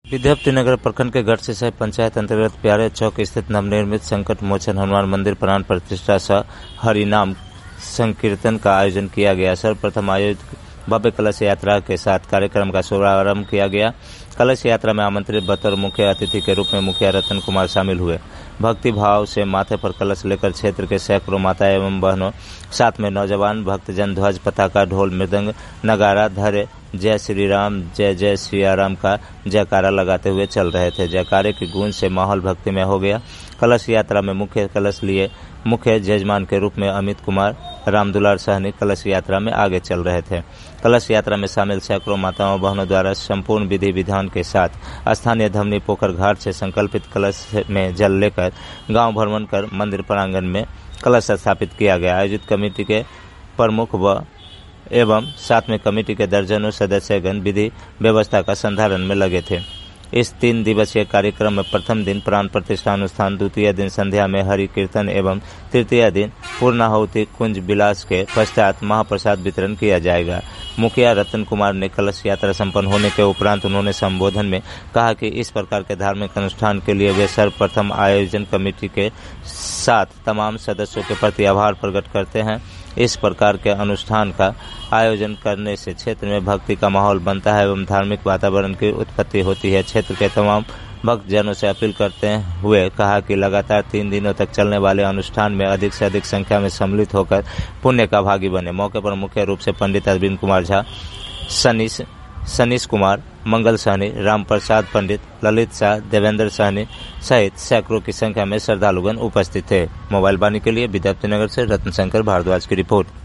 विद्यापतिनगर प्रखंड के गढ़सिसई पंचायत अंतर्गत प्यारे चौक स्थित नवनिर्मित संकट मोचन हनुमान मंदिर प्राण प्रतिष्ठा सह हरिनाम संकीर्तन का आयोजन किया गया। सर्वप्रथम आयोजित भव्य कलश यात्रा के साथ कार्यक्रम का शुभारंभ किया गया। कलश यात्रा में आमंत्रित बतौर मुख्य अतिथि के रूप में मुखिया रतन कुमार शामिल हुए। भक्ति भाव से माथे पर कलश लेकर क्षेत्र के सैकड़ों माताएं एवं बहनों, साथ में नौजवान भक्तजन ध्वज, पताका, ढोल, मृदंग, नगारा धरे जय श्री राम, जय जय सियाराम का जयकारा लगाते हुए चल रहे थे। जयकारे की गूंज से माहौल भक्तिमय हो गया। कलश यात्रा में मुख्य कलश लिए मुख्य जजमान के रूप में अमित कुमार रामदुलार सहनी कलश यात्रा में आगे चल रहे थे। कलश यात्रा में शामिल सैकड़ों माताओं बहनों द्वारा संपूर्ण विधि विधान के साथ स्थानीय धमनी पोखर घाट से संकल्पित कलश में जल लेकर गांव भ्रमण कर मंदिर प्रांगण में कलश स्थापित किया गया। आयोजित कमेटी के प्रमुख एवं साथ में कमेटी के दर्जनों सदस्यगण विधि व्यवस्था का संधारण में लगे थे। इस 3 दिवसीय कार्यक्रम में प्रथम दिन प्राण प्रतिष्ठा अनुष्ठान, द्वितीय दिन संध्या में हरि कीर्तन एवं तृतीय दिन पूर्णाहुति कुंज विलास के पश्चात महाप्रसाद वितरण किया जाएगा। मुखिया रतन कुमार ने कलश यात्रा संपन्न होने के उपरांत उन्होंने संबोधन में कहा कि इस प्रकार के धार्मिक अनुष्ठान के लिए वे सर्वप्रथम आयोजन कमेटी के साथ तमाम सदस्यों के प्रति आभार प्रकट करते हैं। इस प्रकार के अनुष्ठान का आयोजन करने से क्षेत्र में भक्ति का माहौल बनता है एवं धार्मिक वातावरण की उत्पत्ति होती है। क्षेत्र के तमाम भक्तजनों से अपील करते हुए कहा कि लगातार 3 दिनों तक चलने वाले अनुष्ठान में अधिक से अधिक संख्या में सम्मिलित होकर पुण्य का भागी बने। मौके पर मुख्य रूप से पंडित अरविंद कुमार झा, सनीश कुमार, मंगल सहनी, राम प्रसाद पंडित, ललित शाह, देवेंद्र सहनी सहित सैकड़ों की संख्या में श्रद्धालुगण उपस्थित थे। मोबाइल वाणी के लिए विद्यापतिनगर से रत्नशंकर भारद्वाज की रिपोर्ट।